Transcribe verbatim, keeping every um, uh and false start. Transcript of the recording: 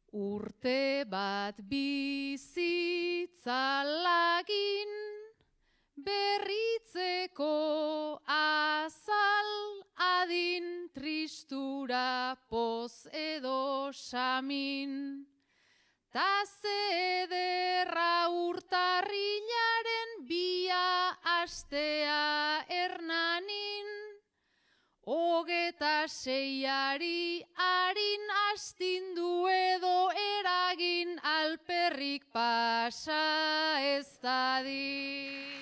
Urte bat bizitzalagin, berritzeko azal adin, tristura poz edo samin. Ta zederra urtarrilaren bia astea hernanin, hogeta seiari harin astindu edo eragin alperrik pasa ez dadin.